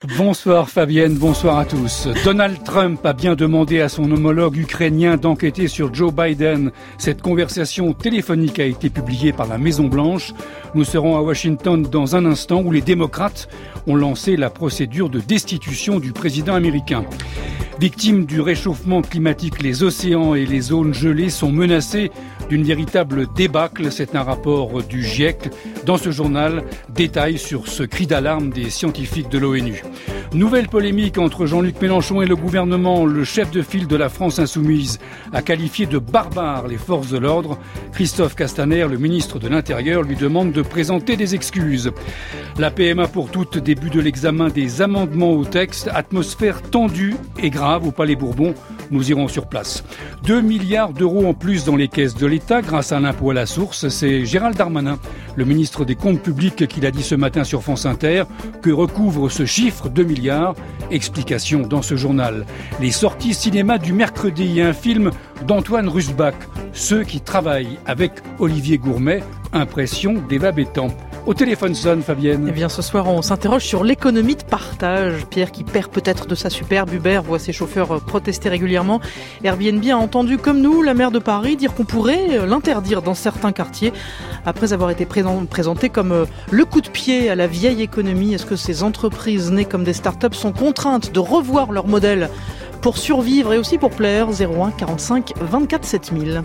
Bonsoir Fabienne, bonsoir à tous. Donald Trump a bien demandé à son homologue ukrainien d'enquêter sur Joe Biden. Cette conversation téléphonique a été publiée par la Maison-Blanche. Nous serons à Washington dans un instant où les démocrates ont lancé la procédure de destitution du président américain. Victimes du réchauffement climatique, les océans et les zones gelées sont menacés d'une véritable débâcle. C'est un rapport du GIEC. Dans ce journal, détails sur ce cri d'alarme des scientifiques de l'ONU. Nouvelle polémique entre Jean-Luc Mélenchon et le gouvernement. Le chef de file de la France insoumise a qualifié de barbares les forces de l'ordre. Christophe Castaner, le ministre de l'Intérieur, lui demande de présenter des excuses. La PMA pour toutes, début de l'examen des amendements au texte. Atmosphère tendue et grave au Palais Bourbon. Nous irons sur place. 2 milliards d'euros en plus dans les caisses de l'État grâce à l'impôt à la source. C'est Gérald Darmanin, le ministre des Comptes publics, qui l'a dit ce matin sur France Inter, que recouvre ce chiffre 2 milliards. Explication dans ce journal. Les sorties cinéma du mercredi et un film d'Antoine Rusbach. Ceux qui travaillent avec Olivier Gourmet. Impression d'Eva Bétan. Au téléphone sonne, Fabienne. Eh bien, ce soir, on s'interroge sur l'économie de partage. Pierre qui perd peut-être de sa superbe. Uber voit ses chauffeurs protester régulièrement. Airbnb a entendu, comme nous, la maire de Paris dire qu'on pourrait l'interdire dans certains quartiers. Après avoir été présenté comme le coup de pied à la vieille économie, est-ce que ces entreprises nées comme des startups sont contraintes de revoir leur modèle pour survivre et aussi pour plaire? 01 45 24 7000.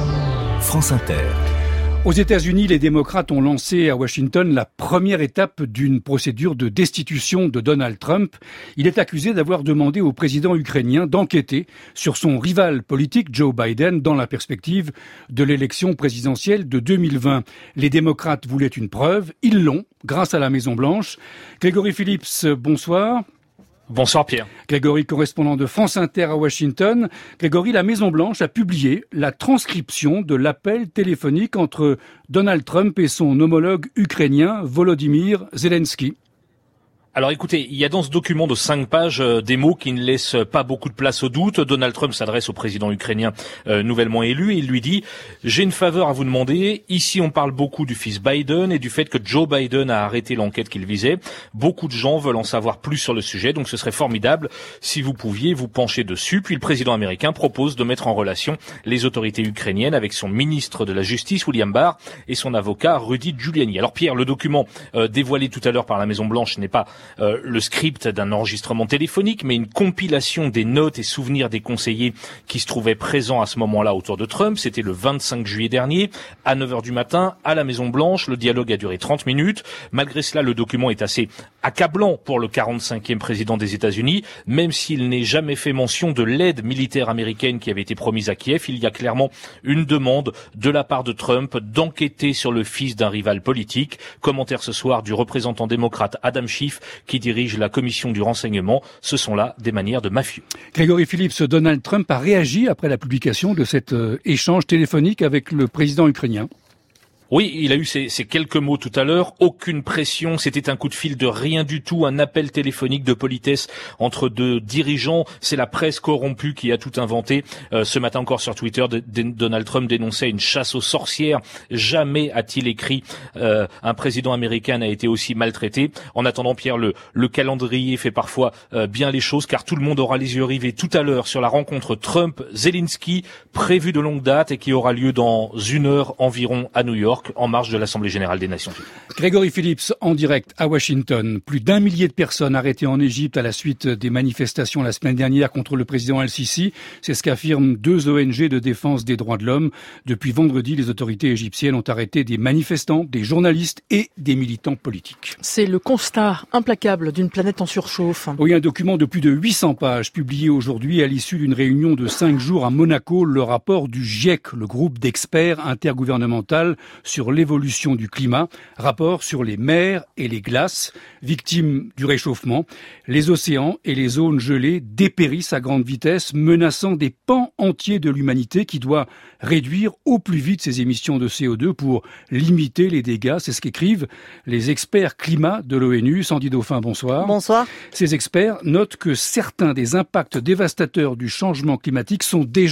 France Inter. Aux États-Unis, les démocrates ont lancé à Washington la première étape d'une procédure de destitution de Donald Trump. Il est accusé d'avoir demandé au président ukrainien d'enquêter sur son rival politique Joe Biden dans la perspective de l'élection présidentielle de 2020. Les démocrates voulaient une preuve, ils l'ont grâce à la Maison-Blanche. Grégory Phillips, bonsoir. Bonsoir Pierre. Grégory, correspondant de France Inter à Washington. Grégory, la Maison-Blanche a publié la transcription de l'appel téléphonique entre Donald Trump et son homologue ukrainien Volodymyr Zelensky. Alors écoutez, il y a dans ce document de 5 pages des mots qui ne laissent pas beaucoup de place au doute. Donald Trump s'adresse au président ukrainien nouvellement élu et il lui dit « J'ai une faveur à vous demander. Ici, on parle beaucoup du fils Biden et du fait que Joe Biden a arrêté l'enquête qu'il visait. Beaucoup de gens veulent en savoir plus sur le sujet, donc ce serait formidable si vous pouviez vous pencher dessus. » Puis le président américain propose de mettre en relation les autorités ukrainiennes avec son ministre de la Justice, William Barr, et son avocat, Rudy Giuliani. Alors Pierre, le document dévoilé tout à l'heure par la Maison-Blanche n'est pas le script d'un enregistrement téléphonique, mais une compilation des notes et souvenirs des conseillers qui se trouvaient présents à ce moment-là autour de Trump. C'était le 25 juillet dernier, à 9h du matin, à la Maison-Blanche. Le dialogue a duré 30 minutes. Malgré cela, le document est assez accablant pour le 45e président des États-Unis. Même s'il n'est jamais fait mention de l'aide militaire américaine qui avait été promise à Kiev, il y a clairement une demande de la part de Trump d'enquêter sur le fils d'un rival politique. Commentaire ce soir du représentant démocrate Adam Schiff, qui dirige la commission du renseignement. Ce sont là des manières de mafieux. Grégory Phillips, Donald Trump a réagi après la publication de cet échange téléphonique avec le président ukrainien. Oui, il a eu ces quelques mots tout à l'heure. Aucune pression, c'était un coup de fil de rien du tout, un appel téléphonique de politesse entre deux dirigeants. C'est la presse corrompue qui a tout inventé. Ce matin encore sur Twitter, Donald Trump dénonçait une chasse aux sorcières. Jamais, a-t-il écrit, un président américain n'a été aussi maltraité. En attendant, Pierre, le calendrier fait parfois bien les choses, car tout le monde aura les yeux rivés tout à l'heure sur la rencontre Trump-Zelensky, prévue de longue date et qui aura lieu dans 1 heure environ à New York, en marge de l'Assemblée générale des Nations Unies. Grégory Phillips, en direct à Washington. Plus d'1 millier de personnes arrêtées en Égypte à la suite des manifestations la semaine dernière contre le président Al-Sisi. C'est ce qu'affirment 2 ONG de défense des droits de l'homme. Depuis vendredi, les autorités égyptiennes ont arrêté des manifestants, des journalistes et des militants politiques. C'est le constat implacable d'une planète en surchauffe. Oui, un document de plus de 800 pages publié aujourd'hui à l'issue d'une réunion de 5 jours à Monaco, le rapport du GIEC, le groupe d'experts intergouvernemental sur l'évolution du climat, rapport sur les mers et les glaces, victimes du réchauffement. Les océans et les zones gelées dépérissent à grande vitesse, menaçant des pans entiers de l'humanité qui doit réduire au plus vite ses émissions de CO2 pour limiter les dégâts. C'est ce qu'écrivent les experts climat de l'ONU. Sandy Dauphin, bonsoir. Bonsoir. Ces experts notent que certains des impacts dévastateurs du changement climatique sont déjà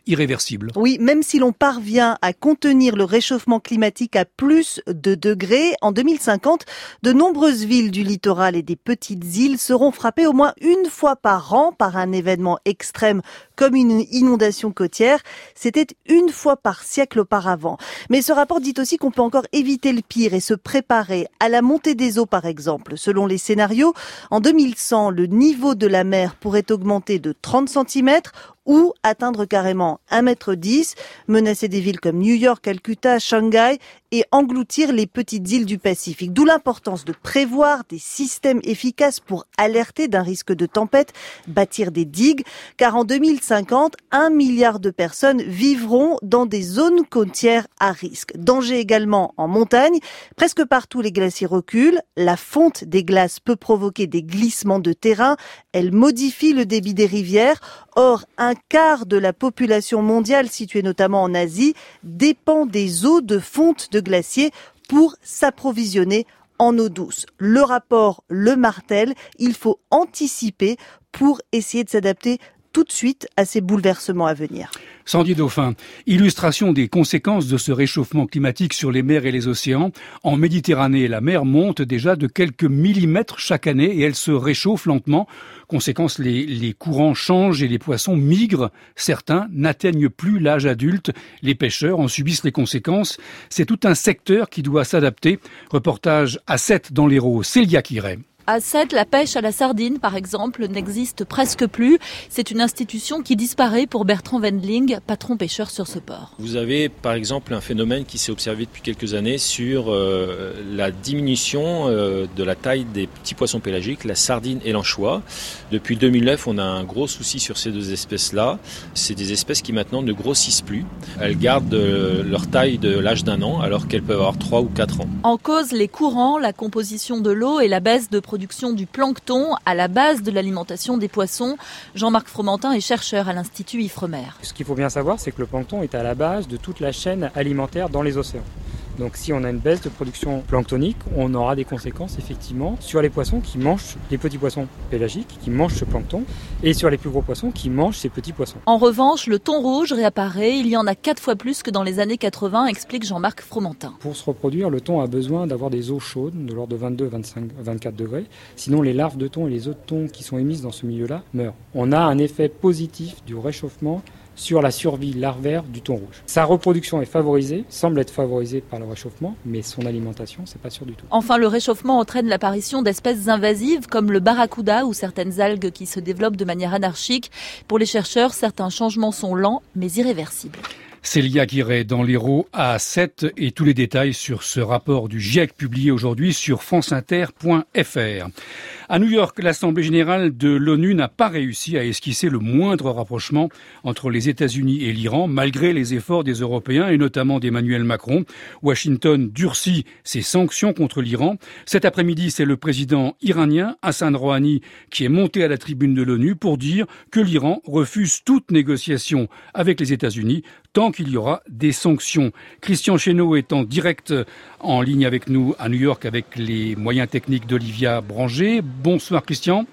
irréversible. Oui, même si l'on parvient à contenir le réchauffement climatique à plus de degrés, en 2050, de nombreuses villes du littoral et des petites îles seront frappées au moins une fois par an par un événement extrême comme une inondation côtière. C'était une fois par siècle auparavant. Mais ce rapport dit aussi qu'on peut encore éviter le pire et se préparer à la montée des eaux, par exemple. Selon les scénarios, en 2100, le niveau de la mer pourrait augmenter de 30 cm ou atteindre carrément 1,10 m, menacer des villes comme New York, Calcutta, Shanghai et engloutir les petites îles du Pacifique. D'où l'importance de prévoir des systèmes efficaces pour alerter d'un risque de tempête, bâtir des digues, car en 2050, 1 milliard de personnes vivront dans des zones côtières à risque. Danger également en montagne. Presque partout, les glaciers reculent. La fonte des glaces peut provoquer des glissements de terrain. Elle modifie le débit des rivières. Or, un quart de la population mondiale, située notamment en Asie, dépend des eaux de fonte de glaciers pour s'approvisionner en eau douce. Le rapport le martèle, il faut anticiper pour essayer de s'adapter tout de suite à ces bouleversements à venir. Sandy Dauphin, illustration des conséquences de ce réchauffement climatique sur les mers et les océans. En Méditerranée, la mer monte déjà de quelques millimètres chaque année et elle se réchauffe lentement. Conséquence, les courants changent et les poissons migrent. Certains n'atteignent plus l'âge adulte. Les pêcheurs en subissent les conséquences. C'est tout un secteur qui doit s'adapter. Reportage à 7 dans l'Hérault, Célia Quiret. À Sète, la pêche à la sardine, par exemple, n'existe presque plus. C'est une institution qui disparaît pour Bertrand Wendling, patron pêcheur sur ce port. Vous avez, par exemple, un phénomène qui s'est observé depuis quelques années sur la diminution de la taille des petits poissons pélagiques, la sardine et l'anchois. Depuis 2009, on a un gros souci sur ces deux espèces-là. C'est des espèces qui maintenant ne grossissent plus. Elles gardent leur taille de l'âge d'un an, alors qu'elles peuvent avoir 3 ou 4 ans. En cause, les courants, la composition de l'eau et la baisse de production du plancton à la base de l'alimentation des poissons. Jean-Marc Fromentin est chercheur à l'Institut Ifremer. Ce qu'il faut bien savoir, c'est que le plancton est à la base de toute la chaîne alimentaire dans les océans. Donc si on a une baisse de production planctonique, on aura des conséquences effectivement sur les poissons qui mangent les petits poissons pélagiques, qui mangent ce plancton, et sur les plus gros poissons qui mangent ces petits poissons. En revanche, le thon rouge réapparaît, il y en a 4 fois plus que dans les années 80, explique Jean-Marc Fromentin. Pour se reproduire, le thon a besoin d'avoir des eaux chaudes, de l'ordre de 22, 25, 24 degrés. Sinon, les larves de thon et les œufs de thon qui sont émises dans ce milieu-là meurent. On a un effet positif du réchauffement sur la survie larvaire du thon rouge. Sa reproduction est favorisée, semble être favorisée par le réchauffement, mais son alimentation, c'est pas sûr du tout. Enfin, le réchauffement entraîne l'apparition d'espèces invasives comme le barracuda ou certaines algues qui se développent de manière anarchique. Pour les chercheurs, certains changements sont lents mais irréversibles. Célia Quiret dans l'Hérault à 7 et tous les détails sur ce rapport du GIEC publié aujourd'hui sur franceinter.fr. À New York, l'Assemblée générale de l'ONU n'a pas réussi à esquisser le moindre rapprochement entre les États-Unis et l'Iran, malgré les efforts des Européens et notamment d'Emmanuel Macron. Washington durcit ses sanctions contre l'Iran. Cet après-midi, c'est le président iranien Hassan Rouhani qui est monté à la tribune de l'ONU pour dire que l'Iran refuse toute négociation avec les États-Unis tant qu'il y aura des sanctions. Christian Chesneau est en direct en ligne avec nous à New York avec les moyens techniques d'Olivia Branger. Bonsoir Christian.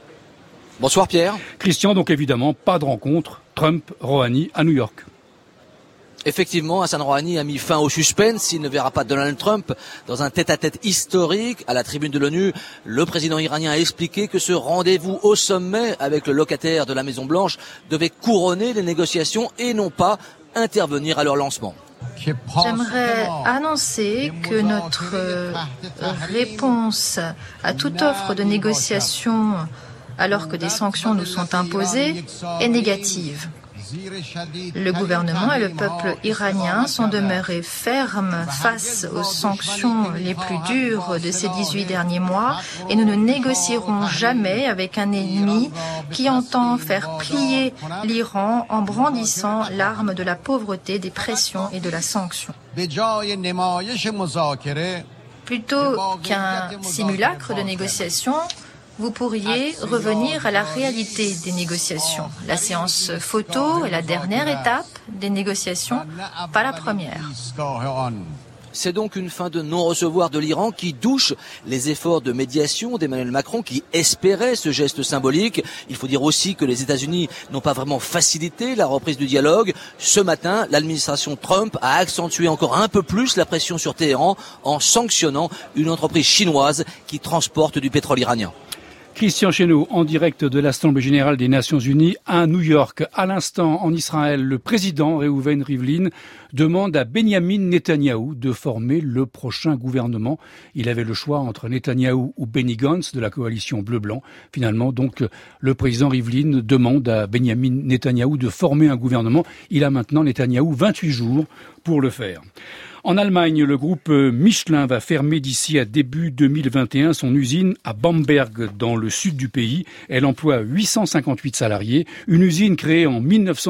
Bonsoir Pierre. Christian, donc évidemment, pas de rencontre Trump-Rouhani à New York. Effectivement, Hassan Rouhani a mis fin au suspense. Il ne verra pas Donald Trump dans un tête-à-tête historique. À la tribune de l'ONU, le président iranien a expliqué que ce rendez-vous au sommet avec le locataire de la Maison-Blanche devait couronner les négociations et non pas intervenir à leur lancement. J'aimerais annoncer que notre réponse à toute offre de négociation, alors que des sanctions nous sont imposées, est négative. Le gouvernement et le peuple iranien sont demeurés fermes face aux sanctions les plus dures de ces 18 derniers mois et nous ne négocierons jamais avec un ennemi qui entend faire plier l'Iran en brandissant l'arme de la pauvreté, des pressions et de la sanction. Plutôt qu'un simulacre de négociation, vous pourriez revenir à la réalité des négociations. La séance photo est la dernière étape des négociations, pas la première. C'est donc une fin de non-recevoir de l'Iran qui douche les efforts de médiation d'Emmanuel Macron qui espérait ce geste symbolique. Il faut dire aussi que les États-Unis n'ont pas vraiment facilité la reprise du dialogue. Ce matin, l'administration Trump a accentué encore un peu plus la pression sur Téhéran en sanctionnant une entreprise chinoise qui transporte du pétrole iranien. Christian Chesneau, en direct de l'Assemblée générale des Nations Unies à New York. À l'instant, en Israël, le président Reuven Rivlin demande à Benjamin Netanyahou de former le prochain gouvernement. Il avait le choix entre Netanyahou ou Benny Gantz de la coalition bleu-blanc. Finalement, donc, le président Rivlin demande à Benjamin Netanyahou de former un gouvernement. Il a maintenant, Netanyahou, 28 jours pour le faire. En Allemagne, le groupe Michelin va fermer d'ici à début 2021 son usine à Bamberg, dans le sud du pays. Elle emploie 858 salariés, une usine créée en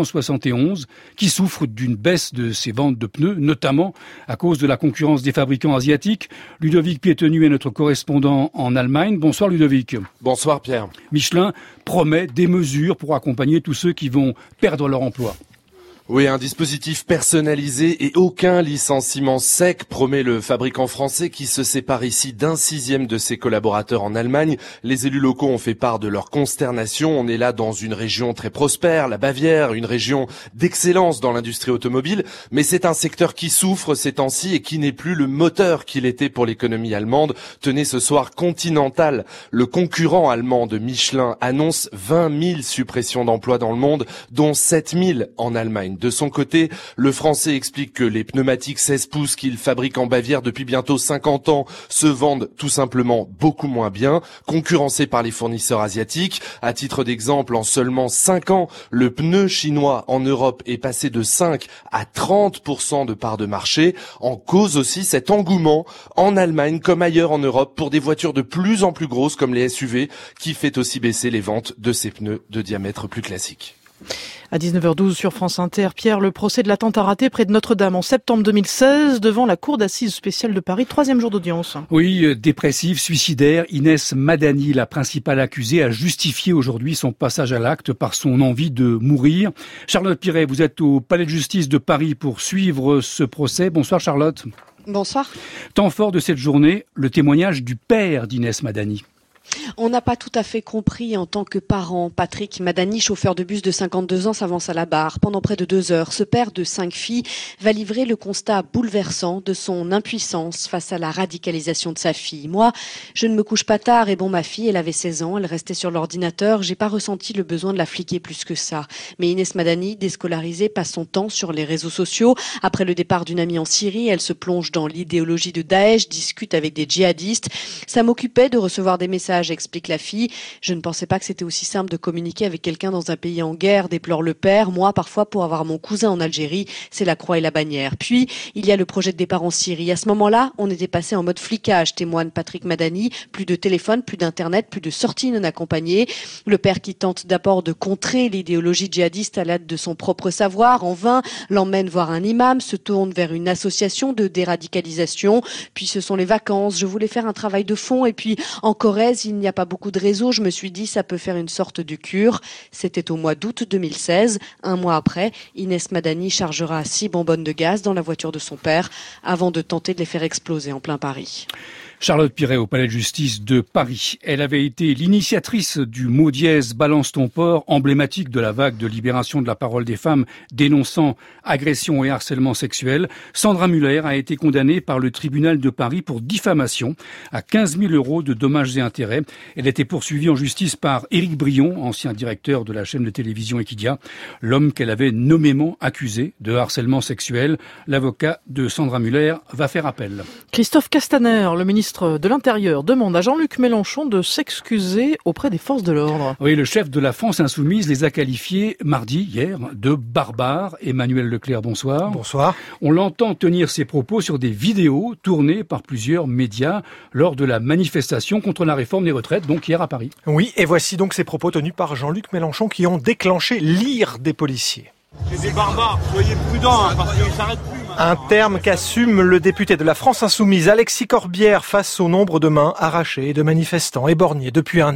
1971 qui souffre d'une baisse de ses ventes de pneus, notamment à cause de la concurrence des fabricants asiatiques. Ludovic Piétenu est notre correspondant en Allemagne. Bonsoir Ludovic. Bonsoir Pierre. Michelin promet des mesures pour accompagner tous ceux qui vont perdre leur emploi. Oui, un dispositif personnalisé et aucun licenciement sec, promet le fabricant français qui se sépare ici d'1/6 de ses collaborateurs en Allemagne. Les élus locaux ont fait part de leur consternation. On est là dans une région très prospère, la Bavière, une région d'excellence dans l'industrie automobile, mais c'est un secteur qui souffre ces temps-ci et qui n'est plus le moteur qu'il était pour l'économie allemande. Tenez, ce soir, Continental, le concurrent allemand de Michelin, annonce 20 000 suppressions d'emplois dans le monde, dont 7 000 en Allemagne. De son côté, le Français explique que les pneumatiques 16 pouces qu'il fabrique en Bavière depuis bientôt 50 ans se vendent tout simplement beaucoup moins bien, concurrencés par les fournisseurs asiatiques. À titre d'exemple, en seulement 5 ans, le pneu chinois en Europe est passé de 5 à 30% de part de marché. En cause aussi cet engouement en Allemagne comme ailleurs en Europe pour des voitures de plus en plus grosses comme les SUV, qui fait aussi baisser les ventes de ces pneus de diamètre plus classique. À 19h12 sur France Inter, Pierre, le procès de l'attentat raté près de Notre-Dame en septembre 2016 devant la Cour d'assises spéciale de Paris, 3e jour d'audience. Oui, dépressive, suicidaire, Inès Madani, la principale accusée, a justifié aujourd'hui son passage à l'acte par son envie de mourir. Charlotte Piret, vous êtes au Palais de justice de Paris pour suivre ce procès. Bonsoir Charlotte. Bonsoir. Temps fort de cette journée, le témoignage du père d'Inès Madani. On n'a pas tout à fait compris en tant que parent. Patrick Madani, chauffeur de bus de 52 ans, s'avance à la barre. Pendant près de 2 heures, ce père de 5 filles va livrer le constat bouleversant de son impuissance face à la radicalisation de sa fille. Moi, je ne me couche pas tard et bon, ma fille, elle avait 16 ans, elle restait sur l'ordinateur. J'ai pas ressenti le besoin de la fliquer plus que ça. Mais Inès Madani, déscolarisée, passe son temps sur les réseaux sociaux. Après le départ d'une amie en Syrie, elle se plonge dans l'idéologie de Daesh, discute avec des djihadistes. Ça m'occupait de recevoir des messages, explique la fille. Je ne pensais pas que c'était aussi simple de communiquer avec quelqu'un dans un pays en guerre, déplore le père. Moi, parfois, pour avoir mon cousin en Algérie, c'est la croix et la bannière. Puis, il y a le projet de départ en Syrie. À ce moment-là, on était passé en mode flicage, témoigne Patrick Madani. Plus de téléphone, plus d'internet, plus de sorties non accompagnées. Le père qui tente d'abord de contrer l'idéologie djihadiste à l'aide de son propre savoir, en vain, l'emmène voir un imam, se tourne vers une association de déradicalisation. Puis ce sont les vacances. Je voulais faire un travail de fond et puis en Corrèze, il n'y a pas beaucoup de réseaux. Je me suis dit, ça peut faire une sorte de cure. C'était au mois d'août 2016. Un mois après, Inès Madani chargera 6 bonbonnes de gaz dans la voiture de son père avant de tenter de les faire exploser en plein Paris. Charlotte Piret au Palais de justice de Paris. Elle avait été l'initiatrice du mot dièse Balance ton port, emblématique de la vague de libération de la parole des femmes dénonçant agression et harcèlement sexuel. Sandra Muller a été condamnée par le tribunal de Paris pour diffamation à 15 000 € de dommages et intérêts. Elle était poursuivie en justice par Éric Brion, ancien directeur de la chaîne de télévision Equidia, l'homme qu'elle avait nommément accusé de harcèlement sexuel. L'avocat de Sandra Muller va faire appel. Christophe Castaner, le ministre de l'Intérieur, demande à Jean-Luc Mélenchon de s'excuser auprès des forces de l'ordre. Oui, le chef de la France Insoumise les a qualifiés hier, de barbares. Emmanuel Leclerc, bonsoir. Bonsoir. On l'entend tenir ses propos sur des vidéos tournées par plusieurs médias lors de la manifestation contre la réforme des retraites, donc hier à Paris. Oui, et voici donc ces propos tenus par Jean-Luc Mélenchon qui ont déclenché l'ire des policiers. C'est des barbares, soyez prudents, parce qu'ils s'arrêtent plus. Un terme qu'assume le député de la France Insoumise, Alexis Corbière, face au nombre de mains arrachées de manifestants éborgnés depuis un an.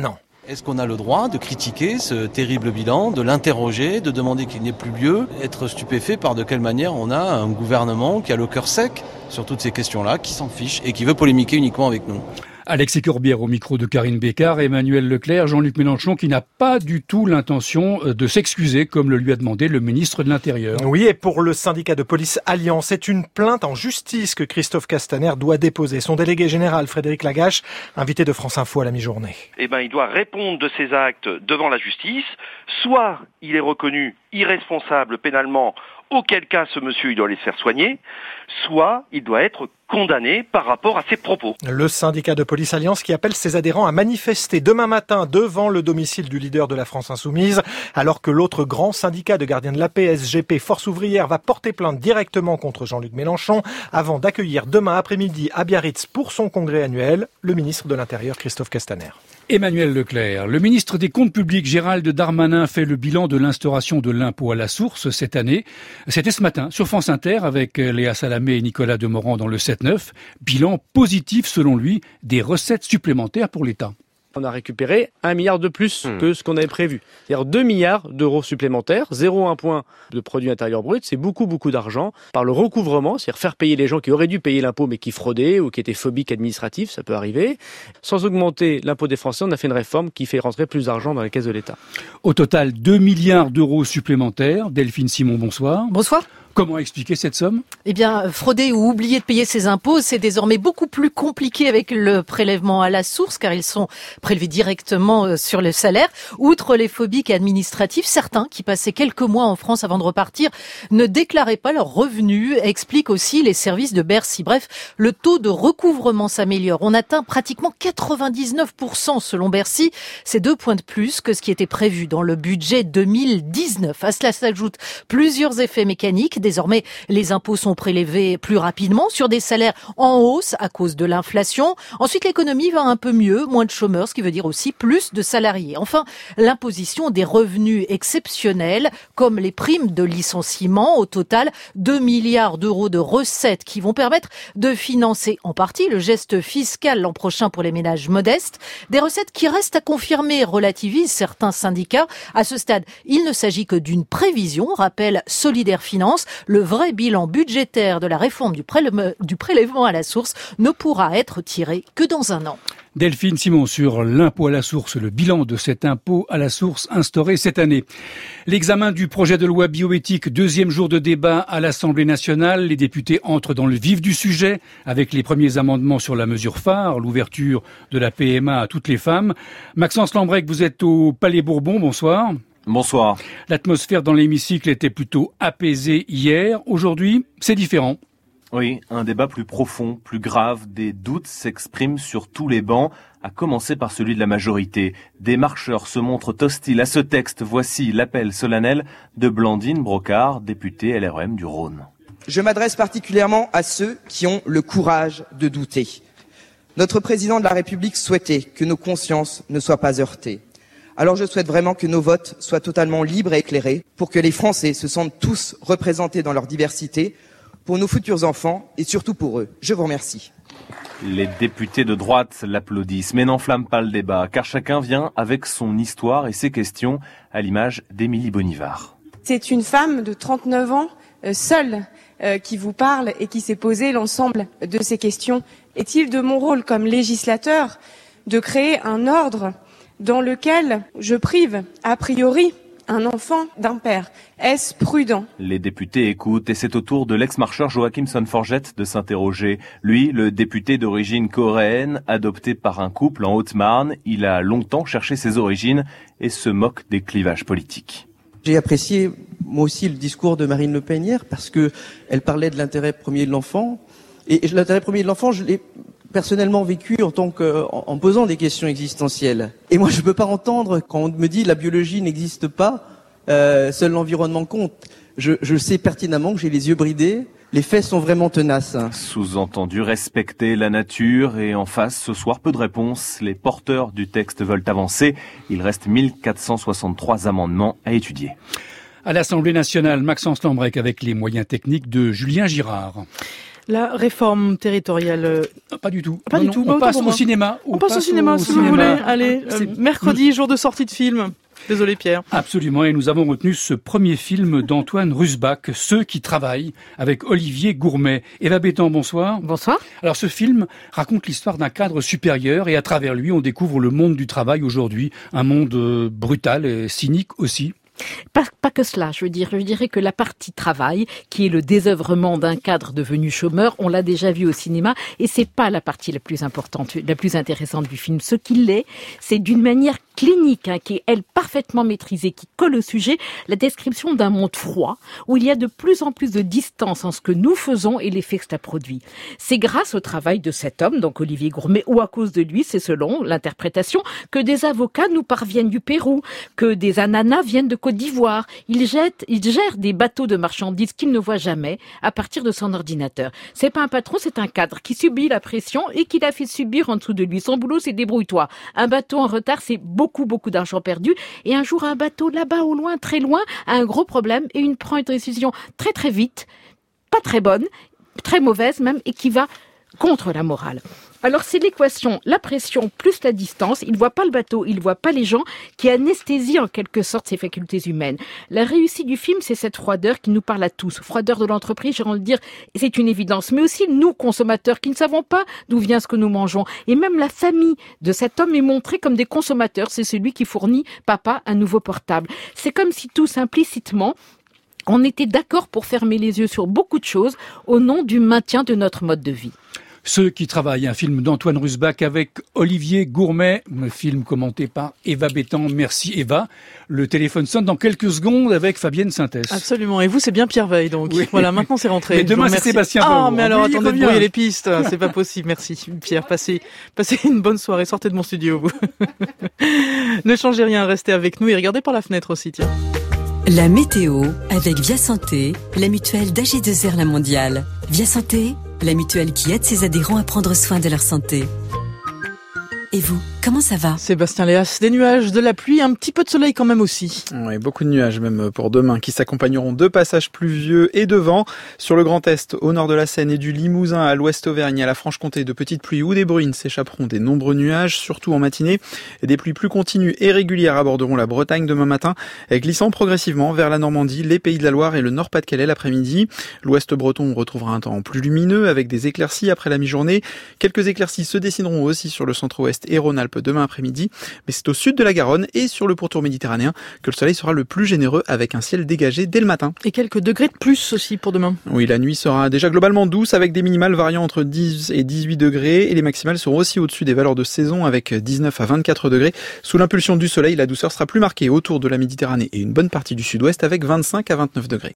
Est-ce qu'on a le droit de critiquer ce terrible bilan, de l'interroger, de demander qu'il n'y ait plus lieu, être stupéfait par de quelle manière on a un gouvernement qui a le cœur sec sur toutes ces questions-là, qui s'en fiche et qui veut polémiquer uniquement avec nous? Alexis Corbière au micro de Karine Bécard, Emmanuel Leclerc, Jean-Luc Mélenchon qui n'a pas du tout l'intention de s'excuser comme le lui a demandé le ministre de l'Intérieur. Oui, et pour le syndicat de police Alliance, c'est une plainte en justice que Christophe Castaner doit déposer. Son délégué général Frédéric Lagache, invité de France Info à la mi-journée. Il doit répondre de ses actes devant la justice. Soit il est reconnu irresponsable pénalement, auquel cas ce monsieur il doit aller se faire soigner, soit il doit être condamné par rapport à ses propos. Le syndicat de police Alliance qui appelle ses adhérents à manifester demain matin devant le domicile du leader de la France Insoumise, alors que l'autre grand syndicat de gardiens de la paix, SGP Force Ouvrière, va porter plainte directement contre Jean-Luc Mélenchon avant d'accueillir demain après-midi à Biarritz pour son congrès annuel le ministre de l'Intérieur Christophe Castaner. Emmanuel Leclerc, le ministre des Comptes publics Gérald Darmanin fait le bilan de l'instauration de l'impôt à la source cette année. C'était ce matin sur France Inter avec Léa Salamé et Nicolas Demorand dans le 7-9. Bilan positif selon lui, des recettes supplémentaires pour l'État. On a récupéré 1 milliard de plus que ce qu'on avait prévu. C'est-à-dire 2 milliards d'euros supplémentaires, 0,1 point de produit intérieur brut, c'est beaucoup d'argent. Par le recouvrement, c'est-à-dire faire payer les gens qui auraient dû payer l'impôt mais qui fraudaient ou qui étaient phobiques administratifs, ça peut arriver. Sans augmenter l'impôt des Français, on a fait une réforme qui fait rentrer plus d'argent dans les caisses de l'État. Au total, 2 milliards d'euros supplémentaires. Delphine Simon, bonsoir. Bonsoir. Comment expliquer cette somme ? Eh bien, frauder ou oublier de payer ses impôts, c'est désormais beaucoup plus compliqué avec le prélèvement à la source, car ils sont prélevés directement sur le salaire. Outre les phobiques administratifs, certains qui passaient quelques mois en France avant de repartir ne déclaraient pas leurs revenus, expliquent aussi les services de Bercy. Bref, le taux de recouvrement s'améliore. On atteint pratiquement 99% selon Bercy. C'est 2 points de plus que ce qui était prévu dans le budget 2019. À cela s'ajoutent plusieurs effets mécaniques. Désormais, les impôts sont prélevés plus rapidement sur des salaires en hausse à cause de l'inflation. Ensuite, l'économie va un peu mieux, moins de chômeurs, ce qui veut dire aussi plus de salariés. Enfin, l'imposition des revenus exceptionnels, comme les primes de licenciement. Au total, 2 milliards d'euros de recettes qui vont permettre de financer en partie le geste fiscal l'an prochain pour les ménages modestes. Des recettes qui restent à confirmer, relativisent certains syndicats. À ce stade, il ne s'agit que d'une prévision, rappelle Solidaire Finance. Le vrai bilan budgétaire de la réforme du prélèvement à la source ne pourra être tiré que dans 1 an. Delphine Simon sur l'impôt à la source, le bilan de cet impôt à la source instauré cette année. L'examen du projet de loi bioéthique, 2e jour de débat à l'Assemblée nationale. Les députés entrent dans le vif du sujet avec les premiers amendements sur la mesure phare, l'ouverture de la PMA à toutes les femmes. Maxence Lambrec, vous êtes au Palais Bourbon, bonsoir. Bonsoir. L'atmosphère dans l'hémicycle était plutôt apaisée hier. Aujourd'hui, c'est différent. Oui, un débat plus profond, plus grave. Des doutes s'expriment sur tous les bancs, à commencer par celui de la majorité. Des marcheurs se montrent hostiles à ce texte. Voici l'appel solennel de Blandine Brocard, députée LREM du Rhône. Je m'adresse particulièrement à ceux qui ont le courage de douter. Notre président de la République souhaitait que nos consciences ne soient pas heurtées. Alors je souhaite vraiment que nos votes soient totalement libres et éclairés pour que les Français se sentent tous représentés dans leur diversité, pour nos futurs enfants et surtout pour eux. Je vous remercie. Les députés de droite l'applaudissent, mais n'enflamment pas le débat, car chacun vient avec son histoire et ses questions, à l'image d'Émilie Bonivard. C'est une femme de 39 ans, seule, qui vous parle et qui s'est posé l'ensemble de ces questions. Est-il de mon rôle comme législateur de créer un ordre dans lequel je prive, a priori, un enfant d'un père? Est-ce prudent? Les députés écoutent et c'est au tour de l'ex-marcheur Joachim Sonforget de s'interroger. Lui, le député d'origine coréenne, adopté par un couple en Haute-Marne, il a longtemps cherché ses origines et se moque des clivages politiques. J'ai apprécié, moi aussi, le discours de Marine Le Pen hier parce que elle parlait de l'intérêt premier de l'enfant. Et l'intérêt premier de l'enfant, je l'ai personnellement vécu en posant des questions existentielles. Et moi, je peux pas entendre quand on me dit la biologie n'existe pas, seul l'environnement compte. Je sais pertinemment que j'ai les yeux bridés. Les faits sont vraiment tenaces. Sous-entendu, respecter la nature et en face, ce soir, peu de réponses. Les porteurs du texte veulent avancer. Il reste 1463 amendements à étudier. À l'Assemblée nationale, Maxence Lambrec avec les moyens techniques de Julien Girard. La réforme territoriale. Pas du tout. Pas du tout. On passe au cinéma. On passe au cinéma, si vous voulez. Allez, mercredi, jour de sortie de film. Désolé Pierre. Absolument, et nous avons retenu ce premier film d'Antoine Rusbach, Ceux qui travaillent, avec Olivier Gourmet. Eva Bétan, bonsoir. Bonsoir. Alors ce film raconte l'histoire d'un cadre supérieur et à travers lui on découvre le monde du travail aujourd'hui, un monde brutal et cynique aussi. Pas que cela, je dirais que la partie travail, qui est le désœuvrement d'un cadre devenu chômeur, on l'a déjà vu au cinéma, et c'est pas la partie la plus importante, la plus intéressante du film. Ce qu'il est, c'est d'une manière clinique, qui est, elle, parfaitement maîtrisée, qui colle au sujet, la description d'un monde froid, où il y a de plus en plus de distance en ce que nous faisons et l'effet que cela produit. C'est grâce au travail de cet homme, donc Olivier Gourmet, ou à cause de lui, c'est selon l'interprétation, que des avocats nous parviennent du Pérou, que des ananas viennent de Côte d'Ivoire. Il gère des bateaux de marchandises qu'il ne voit jamais à partir de son ordinateur. C'est pas un patron, c'est un cadre qui subit la pression et qui l'a fait subir en dessous de lui. Son boulot, c'est débrouille-toi. Un bateau en retard, c'est beaucoup d'argent perdu. Et un jour, un bateau là-bas, au loin, très loin, a un gros problème et il prend une décision très très vite, pas très bonne, très mauvaise même, et qui va contre la morale. Alors c'est l'équation, la pression plus la distance, il voit pas le bateau, il voit pas les gens, qui anesthésie en quelque sorte ses facultés humaines. La réussite du film, c'est cette froideur qui nous parle à tous. Froideur de l'entreprise, j'ai envie de dire, c'est une évidence, mais aussi nous, consommateurs, qui ne savons pas d'où vient ce que nous mangeons. Et même la famille de cet homme est montrée comme des consommateurs, c'est celui qui fournit papa un nouveau portable. C'est comme si tous implicitement, on était d'accord pour fermer les yeux sur beaucoup de choses au nom du maintien de notre mode de vie. Ceux qui travaillent, un film d'Antoine Rusbach avec Olivier Gourmet, un film commenté par Eva Bétan. Merci Eva. Le téléphone sonne dans quelques secondes avec Fabienne Synthèse. Absolument. Et vous, c'est bien Pierre Veil, donc. Oui. Voilà, maintenant c'est rentré. Mais demain, c'est Sébastien Pau. Ah, mais alors, attendez de brouiller les pistes. C'est pas possible. Merci Pierre. Passez une bonne soirée. Sortez de mon studio, vous. Ne changez rien. Restez avec nous et regardez par la fenêtre aussi, tiens. La météo avec Via Santé, la mutuelle d'AG2R La Mondiale. Via Santé, la mutuelle qui aide ses adhérents à prendre soin de leur santé. Et vous, comment ça va? Sébastien Léas, des nuages, de la pluie, un petit peu de soleil quand même aussi. Oui, beaucoup de nuages même pour demain qui s'accompagneront de passages pluvieux et de vent. Sur le Grand Est, au nord de la Seine et du Limousin à l'ouest Auvergne, à la Franche-Comté, de petites pluies ou des bruines s'échapperont des nombreux nuages, surtout en matinée. Et des pluies plus continues et régulières aborderont la Bretagne demain matin, glissant progressivement vers la Normandie, les Pays de la Loire et le Nord-Pas-de-Calais l'après-midi. L'ouest breton retrouvera un temps plus lumineux avec des éclaircies après la mi-journée. Quelques éclaircies se dessineront aussi sur le centre-ouest et Rhône-Alpes demain après-midi, mais c'est au sud de la Garonne et sur le pourtour méditerranéen que le soleil sera le plus généreux avec un ciel dégagé dès le matin. Et quelques degrés de plus aussi pour demain. Oui, la nuit sera déjà globalement douce avec des minimales variant entre 10 et 18 degrés et les maximales seront aussi au-dessus des valeurs de saison avec 19 à 24 degrés. Sous l'impulsion du soleil, la douceur sera plus marquée autour de la Méditerranée et une bonne partie du sud-ouest avec 25 à 29 degrés.